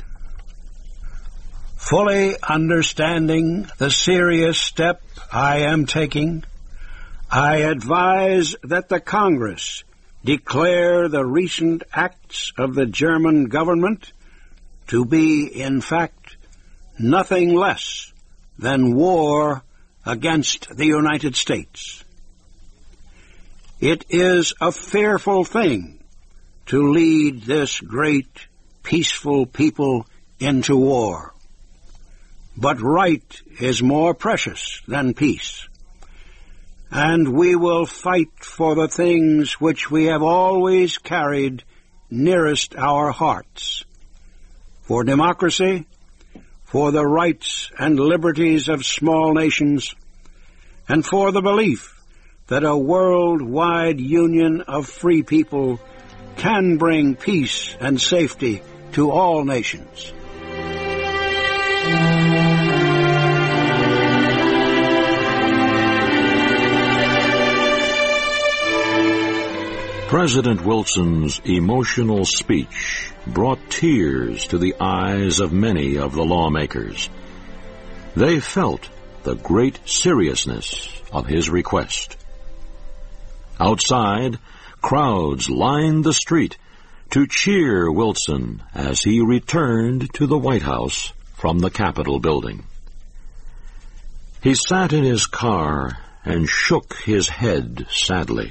Fully understanding the serious step I am taking, I advise that the Congress declare the recent acts of the German government to be, in fact, nothing less than war against the United States. It is a fearful thing to lead this great, peaceful people into war. But right is more precious than peace. And we will fight for the things which we have always carried nearest our hearts. For democracy, for the rights and liberties of small nations, and for the belief that a worldwide union of free people can bring peace and safety to all nations. President Wilson's emotional speech brought tears to the eyes of many of the lawmakers. They felt the great seriousness of his request. Outside, crowds lined the street to cheer Wilson as he returned to the White House from the Capitol building. He sat in his car and shook his head sadly.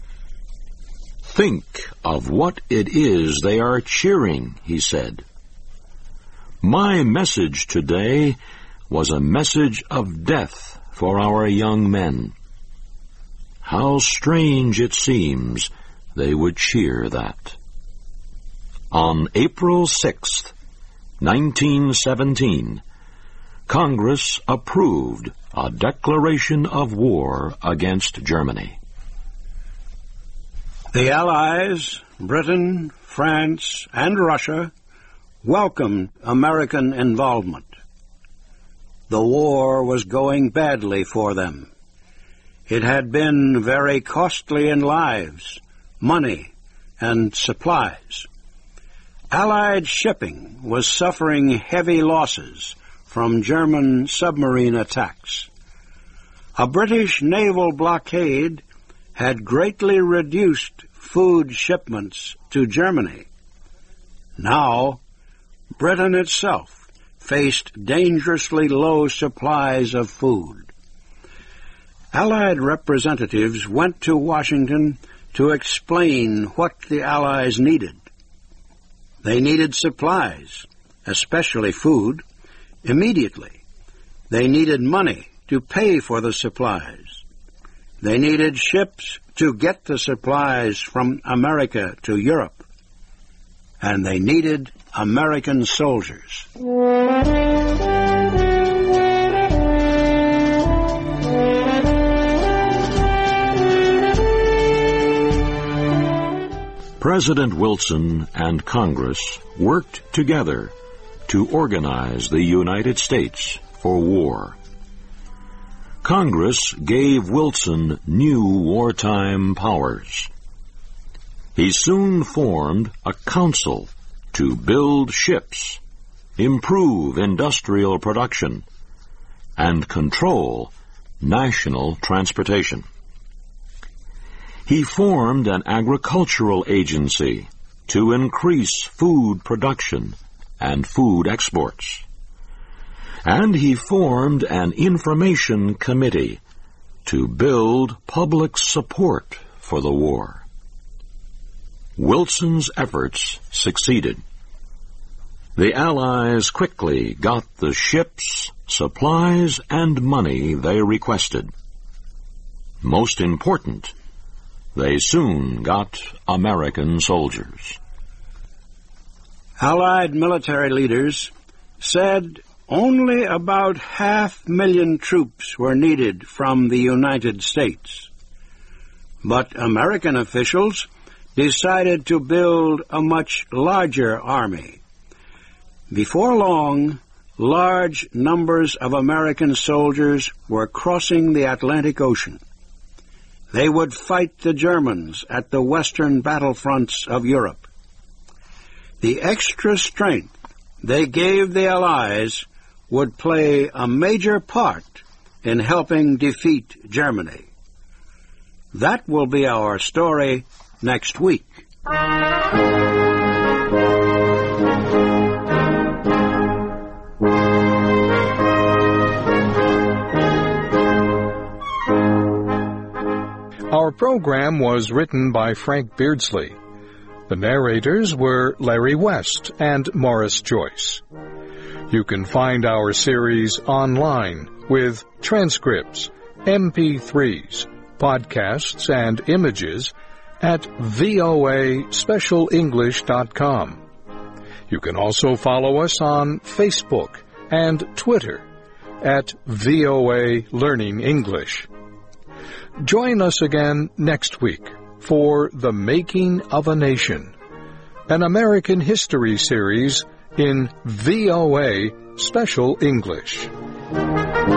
"Think of what it is they are cheering," he said. "My message today was a message of death for our young men. How strange it seems they would cheer that." On April sixth, nineteen seventeen, Congress approved a declaration of war against Germany. The Allies, Britain, France, and Russia welcomed American involvement. The war was going badly for them. It had been very costly in lives, money, and supplies. Allied shipping was suffering heavy losses from German submarine attacks. A British naval blockade had greatly reduced food shipments to Germany. Now, Britain itself faced dangerously low supplies of food. Allied representatives went to Washington to explain what the Allies needed. They needed supplies, especially food, immediately. They needed money to pay for the supplies. They needed ships to get the supplies from America to Europe. And they needed American soldiers. President Wilson and Congress worked together to organize the United States for war. Congress gave Wilson new wartime powers. He soon formed a council to build ships, improve industrial production, and control national transportation. He formed an agricultural agency to increase food production and food exports. And he formed an information committee to build public support for the war. Wilson's efforts succeeded. The Allies quickly got the ships, supplies, and money they requested. Most important, they soon got American soldiers. Allied military leaders said only about half million troops were needed from the United States. But American officials decided to build a much larger army. Before long, large numbers of American soldiers were crossing the Atlantic Ocean. They would fight the Germans at the western battlefronts of Europe. The extra strength they gave the Allies would play a major part in helping defeat Germany. That will be our story next week. Our program was written by Frank Beardsley. The narrators were Larry West and Morris Joyce. You can find our series online with transcripts, M P threes, podcasts, and images at V O A special english dot com. You can also follow us on Facebook and Twitter at V O A Learning English. Join us again next week for The Making of a Nation, an American history series in V O A Special English.